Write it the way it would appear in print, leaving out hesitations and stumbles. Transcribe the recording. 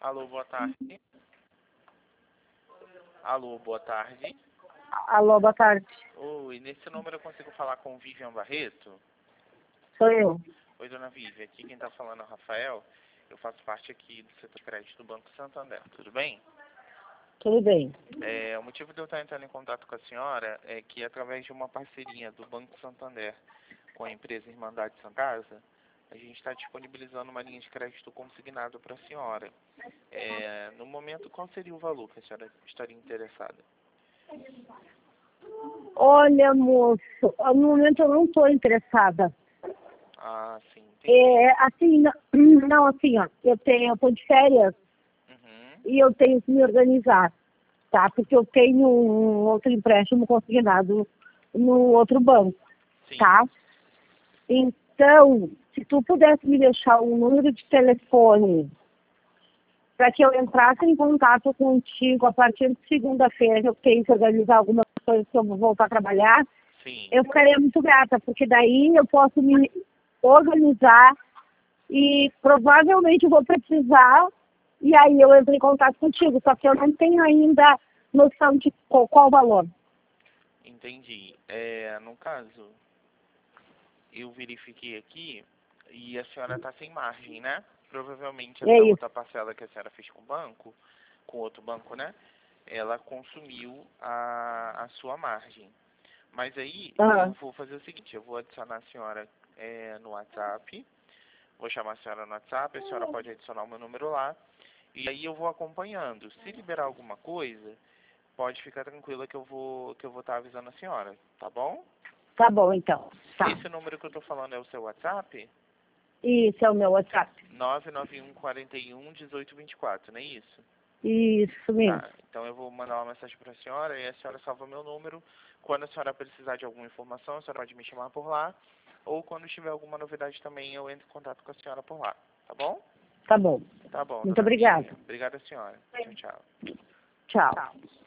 Alô, boa tarde. Alô, boa tarde. Alô, boa tarde. Oi, nesse número eu consigo falar com Vivian Barreto? Sou eu. Oi, dona Vivian. Aqui quem está falando é o Rafael. Eu faço parte aqui do setor de crédito do Banco Santander. Tudo bem? Tudo bem. O motivo de eu estar entrando em contato com a senhora é que através de uma parceria do Banco Santander com a empresa Irmandade Santa Casa, a gente está disponibilizando uma linha de crédito consignado para a senhora. No momento, qual seria o valor que a senhora estaria interessada? Olha, moço, no momento eu não estou interessada. Ah, sim, entendi. Assim, não, assim, ó, eu tô de férias Uhum, e eu tenho que me organizar, tá? Porque eu tenho um outro empréstimo consignado no outro banco, sim. tá? Então, se tu pudesse me deixar um número de telefone para que eu entrasse em contato contigo a partir de segunda-feira, que eu tenho que organizar algumas coisas que eu vou voltar a trabalhar, Sim, eu ficaria muito grata, porque daí eu posso me organizar e provavelmente eu vou precisar, e aí eu entro em contato contigo, só que eu não tenho ainda noção de qual o valor. entendi. No caso, eu verifiquei aqui e a senhora está sem margem, né? Provavelmente É essa isso. outra parcela que a senhora fez com o banco, com outro banco, né? Ela consumiu a sua margem. Mas aí eu Aham. vou fazer o seguinte, eu vou adicionar a senhora no WhatsApp, vou chamar a senhora no WhatsApp, a senhora pode adicionar o meu número lá, e aí eu vou acompanhando. Se liberar alguma coisa, pode ficar tranquila que eu vou estar avisando a senhora, tá bom? Tá bom, então. Tá. Esse número que eu estou falando é o seu WhatsApp? Isso é o meu WhatsApp. 991411824, não é isso? Isso mesmo. Tá, então eu vou mandar uma mensagem para a senhora e a senhora salva meu número. Quando a senhora precisar de alguma informação, a senhora pode me chamar por lá. Ou quando tiver alguma novidade também, eu entro em contato com a senhora por lá. Tá bom? Tá bom. Tá bom, Muito dona obrigada. Vivian. Obrigada, senhora. Tchau, tchau. Tchau.